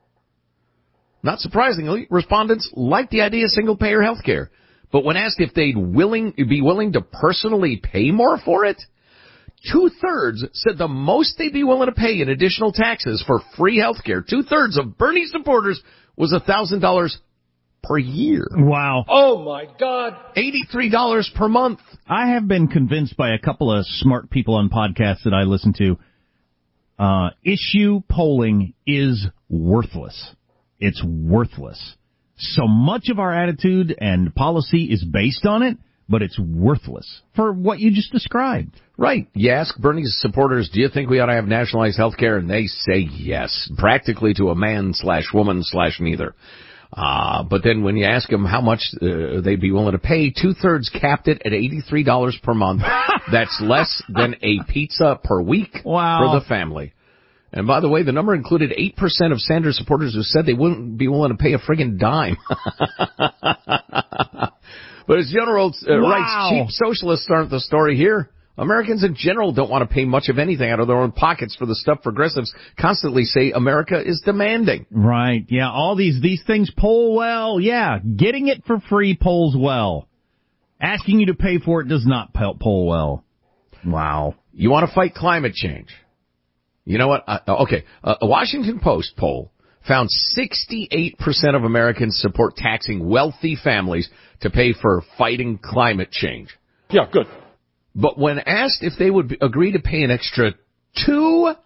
Not surprisingly, respondents liked the idea of single-payer health care. But when asked if they'd be willing to personally pay more for it, 2/3 said the most they'd be willing to pay in additional taxes for free health care, 2/3 of Bernie supporters, was $1,000 per year. Wow. Oh, my God. $83 per month. I have been convinced by a couple of smart people on podcasts that I listen to. Issue polling is worthless. It's worthless. So much of our attitude and policy is based on it, but it's worthless for what you just described. Right. You ask Bernie's supporters, do you think we ought to have nationalized health care? And they say yes, practically to a man/woman/neither. But then when you ask them how much they'd be willing to pay, 2/3 capped it at $83 per month. That's less than a pizza per week for the family. And by the way, the number included 8% of Sanders supporters who said they wouldn't be willing to pay a friggin' dime. But as General writes, cheap socialists aren't the story here. Americans in general don't want to pay much of anything out of their own pockets for the stuff progressives constantly say America is demanding. Right. Yeah. All these things poll well. Yeah. Getting it for free polls well. Asking you to pay for it does not poll well. Wow. You want to fight climate change? You know what? A Washington Post poll found 68% of Americans support taxing wealthy families to pay for fighting climate change. Yeah, good. But when asked if they would agree to pay an extra $2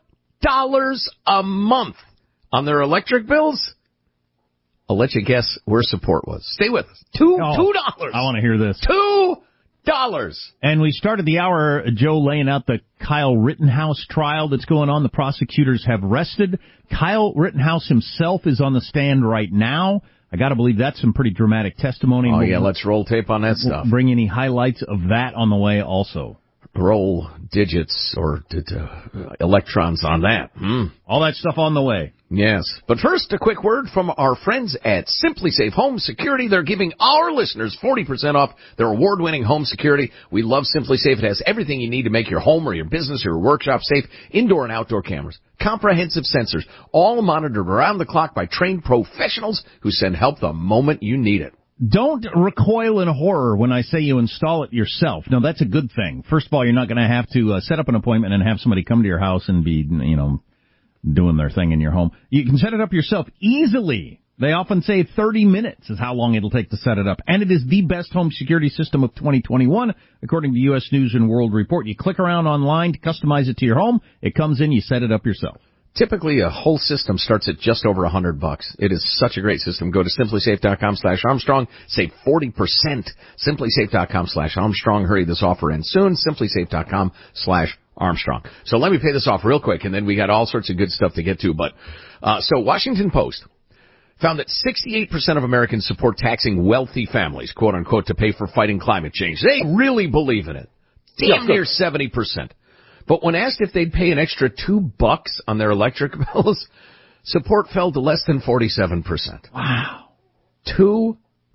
a month on their electric bills, I'll let you guess where support was. Stay with us. $2. I want to hear this. $2. And we started the hour, Joe, laying out the Kyle Rittenhouse trial that's going on. The prosecutors have rested. Kyle Rittenhouse himself is on the stand right now. I got to believe that's some pretty dramatic testimony. Oh, yeah, let's roll tape on that stuff. We'll bring any highlights of that on the way also. Roll digits or electrons on that. All that stuff on the way. Yes. But first, a quick word from our friends at Simply Safe Home Security. They're giving our listeners 40% off their award-winning home security. We love Simply Safe. It has everything you need to make your home or your business or your workshop safe. Indoor and outdoor cameras, comprehensive sensors, all monitored around the clock by trained professionals who send help the moment you need it. Don't recoil in horror when I say you install it yourself. No, that's a good thing. First of all, you're not going to have to set up an appointment and have somebody come to your house and be, doing their thing in your home. You can set it up yourself easily. They often say 30 minutes is how long it'll take to set it up. And it is the best home security system of 2021, according to U.S. News and World Report. You click around online to customize it to your home. It comes in, you set it up yourself. Typically, a whole system starts at just over $100. It is such a great system. Go to simplysafe.com/Armstrong. Save 40%. Simplysafe.com/Armstrong. Hurry, this offer ends soon. Simplysafe.com/Armstrong. So let me pay this off real quick, and then we got all sorts of good stuff to get to. But so Washington Post found that 68% of Americans support taxing wealthy families, quote unquote, to pay for fighting climate change. They really believe in it. Damn near 70%. But when asked if they'd pay an extra $2 on their electric bills, support fell to less than 47%. Wow. $2.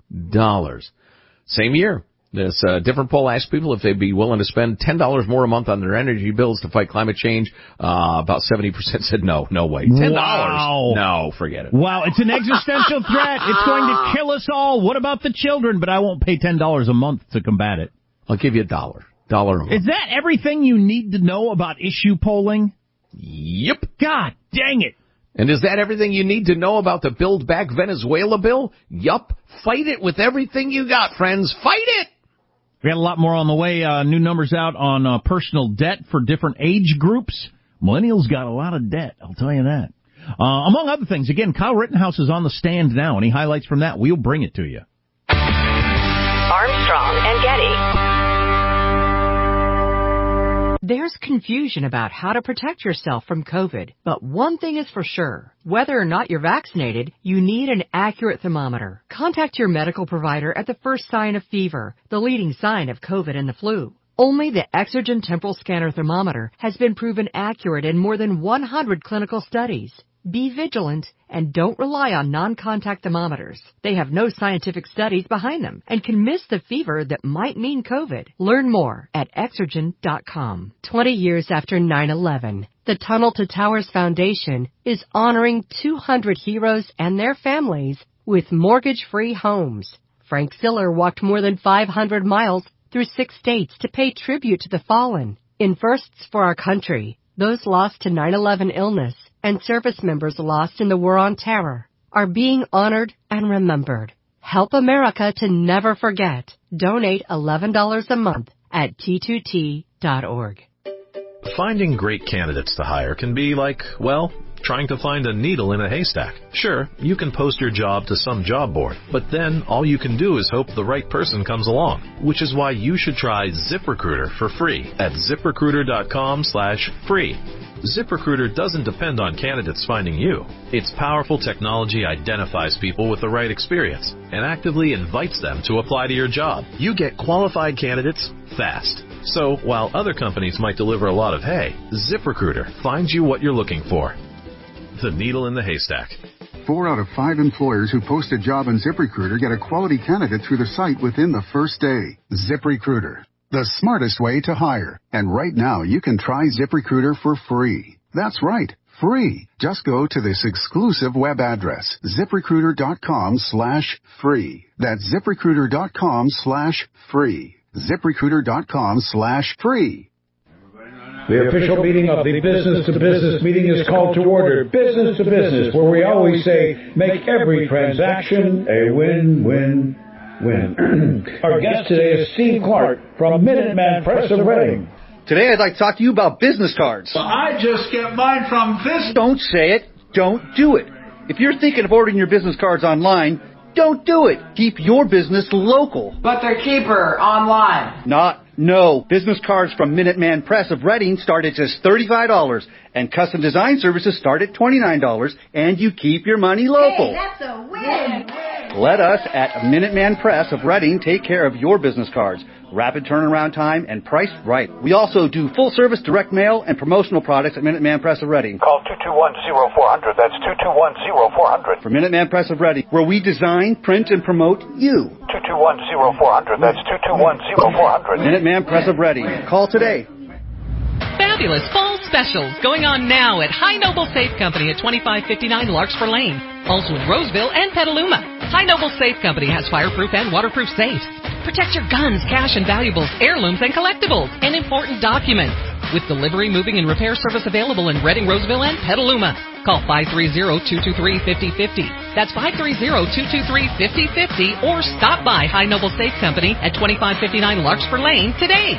Same year. This different poll asked people if they'd be willing to spend $10 more a month on their energy bills to fight climate change. About 70% said no way. $10? Wow. No, forget it. Wow, it's an existential threat. It's going to kill us all. What about the children? But I won't pay $10 a month to combat it. I'll give you $1 a month. Is that everything you need to know about issue polling? Yep. God dang it. And is that everything you need to know about the Build Back Venezuela bill? Yup. Fight it with everything you got, friends. Fight it! We got a lot more on the way. New numbers out on personal debt for different age groups. Millennials got a lot of debt, I'll tell you that. Among other things, again, Kyle Rittenhouse is on the stand now. Any highlights from that? We'll bring it to you. Armstrong and Getty. There's confusion about how to protect yourself from COVID, but one thing is for sure. Whether or not you're vaccinated, you need an accurate thermometer. Contact your medical provider at the first sign of fever, the leading sign of COVID and the flu. Only the Exergen Temporal Scanner Thermometer has been proven accurate in more than 100 clinical studies. Be vigilant and don't rely on non-contact thermometers. They have no scientific studies behind them and can miss the fever that might mean COVID. Learn more at Exergen.com. 20 years after 9/11, the Tunnel to Towers Foundation is honoring 200 heroes and their families with mortgage-free homes. Frank Siller walked more than 500 miles through 6 states to pay tribute to the fallen. In firsts for our country, those lost to 9/11 illness and service members lost in the War on Terror are being honored and remembered. Help America to never forget. Donate $11 a month at T2T.org. Finding great candidates to hire can be like, well, trying to find a needle in a haystack. Sure, you can post your job to some job board, but then all you can do is hope the right person comes along, which is why you should try ZipRecruiter for free at ZipRecruiter.com/free. ZipRecruiter doesn't depend on candidates finding you. Its powerful technology identifies people with the right experience and actively invites them to apply to your job. You get qualified candidates fast. So while other companies might deliver a lot of hay, ZipRecruiter finds you what you're looking for. The needle in the haystack. 4 out of 5 employers who post a job on ZipRecruiter get a quality candidate through the site within the first day. ZipRecruiter, the smartest way to hire. And right now, you can try ZipRecruiter for free. That's right, free. Just go to this exclusive web address, ZipRecruiter.com/free. That's ZipRecruiter.com/free. ZipRecruiter.com/free. The official meeting of the Business to Business meeting is called to order. Business to Business, where we always say, make every transaction a win-win-win. Our guest today is Steve Clark from Minuteman Press of Reading. Today I'd like to talk to you about business cards. Well, I just get mine from this. Don't say it. Don't do it. If you're thinking of ordering your business cards online, don't do it. Keep your business local. But they're cheaper online. No. Business cards from Minuteman Press of Reading start at just $35, and custom design services start at $29, and you keep your money local. Hey, that's a win. Let us at Minuteman Press of Reading take care of your business cards. Rapid turnaround time and priced right. We also do full-service direct mail and promotional products at Minuteman Press of Reading. Call 221-0400. That's 221-0400. For Minuteman Press of Reading, where we design, print, and promote you. 221-0400. That's 221-0400. Minuteman Press of Reading. Call today. Fabulous fall specials going on now at High Noble Safe Company at 2559 Larkspur Lane. Also in Roseville and Petaluma. High Noble Safe Company has fireproof and waterproof safes. Protect your guns, cash and valuables, heirlooms and collectibles, and important documents. With delivery, moving, and repair service available in Reading, Roseville, and Petaluma. Call 530-223-5050. That's 530-223-5050, or stop by High Noble Safe Company at 2559 Larkspur Lane today.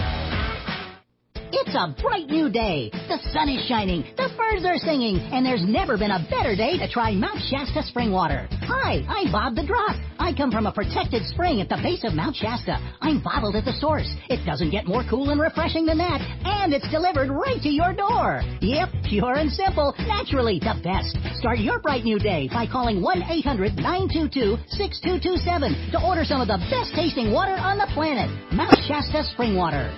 It's a bright new day. The sun is shining, the birds are singing, and there's never been a better day to try Mount Shasta spring water. Hi, I'm Bob the Drop. I come from a protected spring at the base of Mount Shasta. I'm bottled at the source. It doesn't get more cool and refreshing than that, and it's delivered right to your door. Yep, pure and simple, naturally the best. Start your bright new day by calling 1-800-922-6227 to order some of the best tasting water on the planet. Mount Shasta spring water.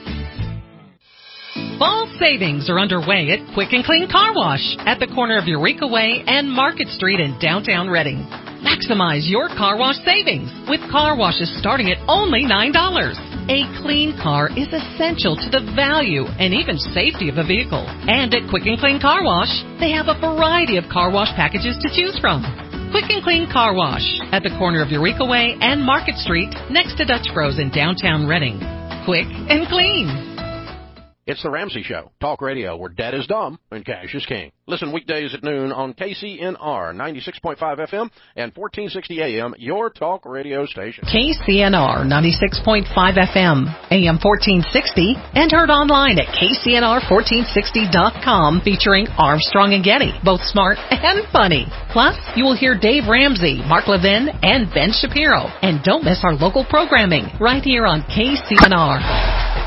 Fall savings are underway at Quick and Clean Car Wash at the corner of Eureka Way and Market Street in downtown Reading. Maximize your car wash savings with car washes starting at only $9. A clean car is essential to the value and even safety of a vehicle. And at Quick and Clean Car Wash, they have a variety of car wash packages to choose from. Quick and Clean Car Wash at the corner of Eureka Way and Market Street next to Dutch Bros in downtown Reading. Quick and clean. It's the Ramsey Show, talk radio where dead is dumb and cash is king. Listen weekdays at noon on KCNR 96.5 FM and 1460 AM, your talk radio station. KCNR 96.5 FM, AM 1460, and heard online at KCNR1460.com, featuring Armstrong and Getty, both smart and funny. Plus, you will hear Dave Ramsey, Mark Levin, and Ben Shapiro. And don't miss our local programming right here on KCNR.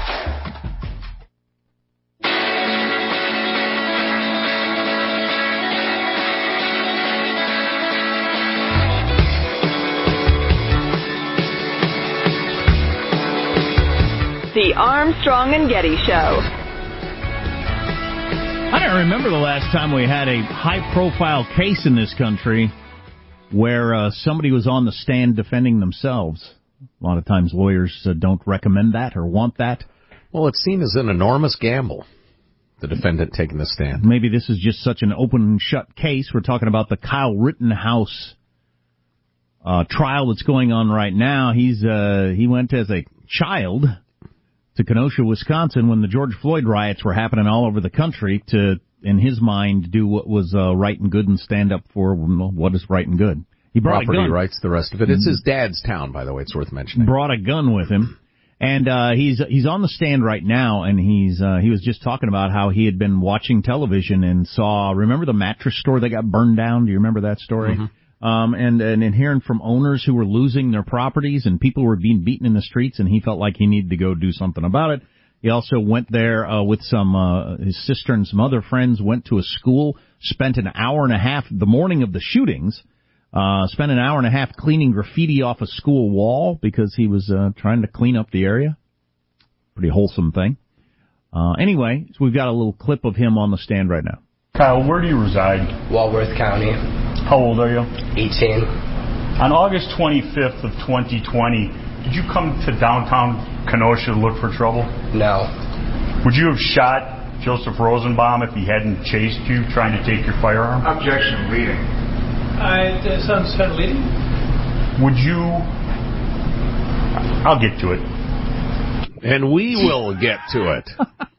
The Armstrong and Getty Show. I don't remember the last time we had a high-profile case in this country where somebody was on the stand defending themselves. A lot of times lawyers don't recommend that or want that. Well, it's seen as an enormous gamble, the defendant taking the stand. Maybe this is just such an open and shut case. We're talking about the Kyle Rittenhouse trial that's going on right now. He went as a child to Kenosha, Wisconsin, when the George Floyd riots were happening all over the country to, in his mind, do what was right and good and stand up for what is right and good. He brought property a gun. rights, the rest of it. It's his dad's town, by the way. It's worth mentioning. Brought a gun with him, and he's on the stand right now, and he was just talking about how he had been watching television and saw. Remember the mattress store that got burned down? Do you remember that story? Mm-hmm. And hearing from owners who were losing their properties and people were being beaten in the streets, and he felt like he needed to go do something about it. He also went there with his sister and some other friends, went to a school, spent an hour and a half the morning of the shootings, spent an hour and a half cleaning graffiti off a school wall because he was trying to clean up the area. Pretty wholesome thing. Anyway, so we've got a little clip of him on the stand right now. Kyle, where do you reside? Walworth County. How old are you? 18. On August 25th of 2020, did you come to downtown Kenosha to look for trouble? No. Would you have shot Joseph Rosenbaum if he hadn't chased you trying to take your firearm? Objection, leading. Sounds kind of leading. Would you... I'll get to it. And we will get to it.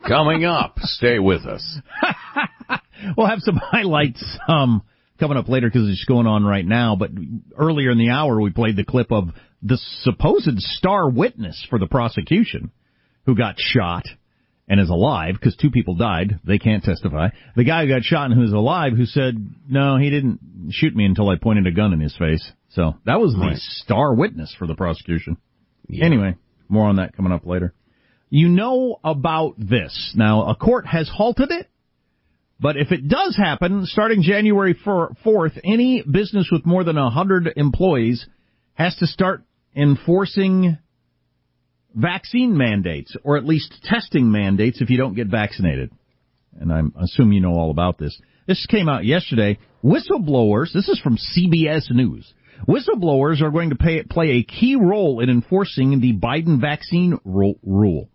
Coming up. Stay with us. We'll have some highlights coming up later because it's going on right now. But earlier in the hour, we played the clip of the supposed star witness for the prosecution who got shot and is alive because 2 people died. They can't testify. The guy who got shot and who's alive who said, no, he didn't shoot me until I pointed a gun in his face. So that was the star witness for the prosecution. Yeah. Anyway, more on that coming up later. You know about this. Now, a court has halted it, but if it does happen, starting January 4th, any business with more than 100 employees has to start enforcing vaccine mandates, or at least testing mandates if you don't get vaccinated. And I assume you know all about this. This came out yesterday. Whistleblowers, this is from CBS News, whistleblowers are going to play a key role in enforcing the Biden vaccine rule.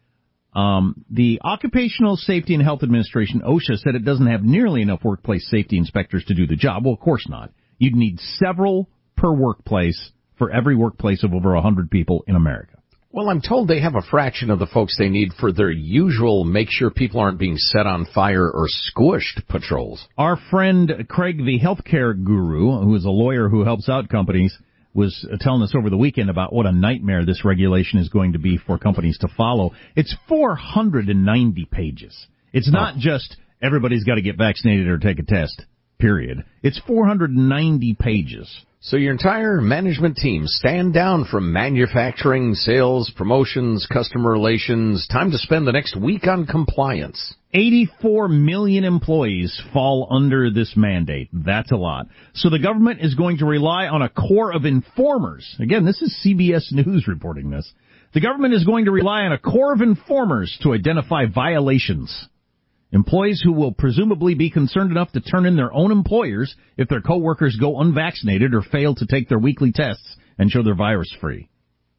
The Occupational Safety and Health Administration, OSHA, said it doesn't have nearly enough workplace safety inspectors to do the job. Well, of course not. You'd need several per workplace for every workplace of over 100 people in America. Well, I'm told they have a fraction of the folks they need for their usual make sure people aren't being set on fire or squished patrols. Our friend Craig, the healthcare guru, who is a lawyer who helps out companies, was telling us over the weekend about what a nightmare this regulation is going to be for companies to follow. It's 490 pages. It's not just everybody's got to get vaccinated or take a test, period. It's 490 pages. So your entire management team stand down from manufacturing, sales, promotions, customer relations. Time to spend the next week on compliance. 84 million employees fall under this mandate. That's a lot. So the government is going to rely on a core of informers. Again, this is CBS News reporting this. The government is going to rely on a core of informers to identify violations. Employees who will presumably be concerned enough to turn in their own employers if their coworkers go unvaccinated or fail to take their weekly tests and show they're virus-free.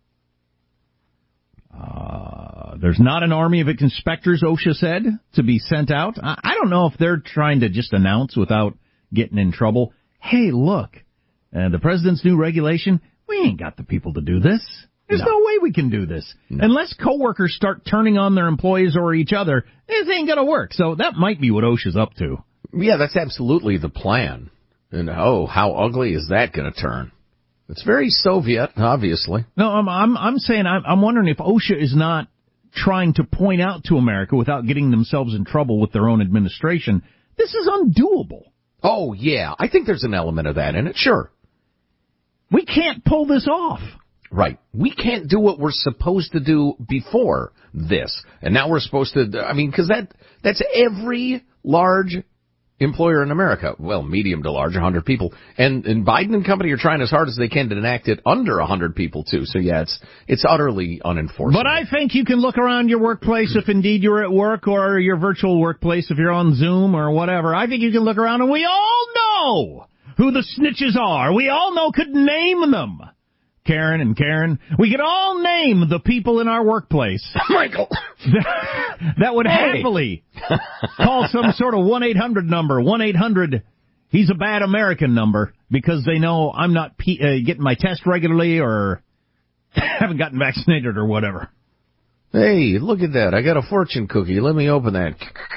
There's not an army of inspectors, OSHA said, to be sent out. I don't know if they're trying to just announce without getting in trouble, hey, look, the president's new regulation, we ain't got the people to do this. There's no way we can do this. No. Unless coworkers start turning on their employees or each other, this ain't going to work. So that might be what OSHA's up to. Yeah, that's absolutely the plan. And, how ugly is that going to turn? It's very Soviet, obviously. No, I'm saying I'm wondering if OSHA is not trying to point out to America without getting themselves in trouble with their own administration, this is undoable. Oh, yeah. I think there's an element of that in it, sure. We can't pull this off. Right. We can't do what we're supposed to do before this. And now we're supposed to, because that's every large employer in America. Well, medium to large, 100 people. And Biden and company are trying as hard as they can to enact it under 100 people, too. So, yeah, it's utterly unenforceable. But I think you can look around your workplace if indeed you're at work, or your virtual workplace if you're on Zoom or whatever. I think you can look around and we all know who the snitches are. We all could name them. Karen, we could all name the people in our workplace. Michael! that would happily call some sort of 1-800 number, 1-800, he's a bad American number, because they know I'm not getting my test regularly or haven't gotten vaccinated or whatever. Hey, look at that. I got a fortune cookie. Let me open that.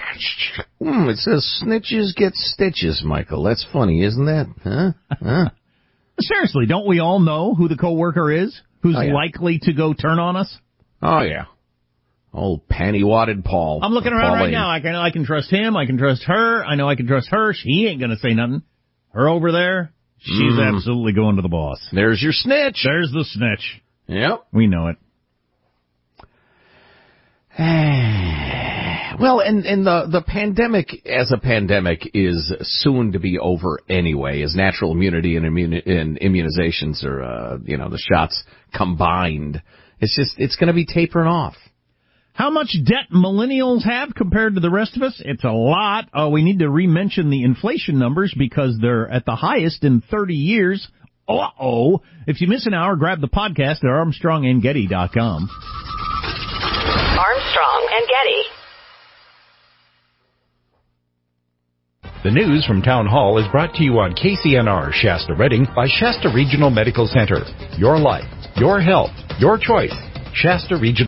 It says snitches get stitches, Michael. That's funny, isn't that? Huh? Seriously, don't we all know who the coworker is who's likely to go turn on us? Oh, yeah. Old panty-wadded Paul. I'm looking around right now. I can trust him. I can trust her. I know I can trust her. She ain't going to say nothing. Her over there, she's absolutely going to the boss. There's your snitch. There's the snitch. Yep. We know it. Well, and the pandemic as a pandemic is soon to be over anyway, as natural immunity and immunizations are, the shots combined. It's going to be tapering off. How much debt millennials have compared to the rest of us? It's a lot. We need to re-mention the inflation numbers because they're at the highest in 30 years. Uh-oh. If you miss an hour, grab the podcast at ArmstrongandGetty.com. Armstrong and Getty. The news from Town Hall is brought to you on KCNR Shasta Redding by Shasta Regional Medical Center. Your life, your health, your choice. Shasta Regional.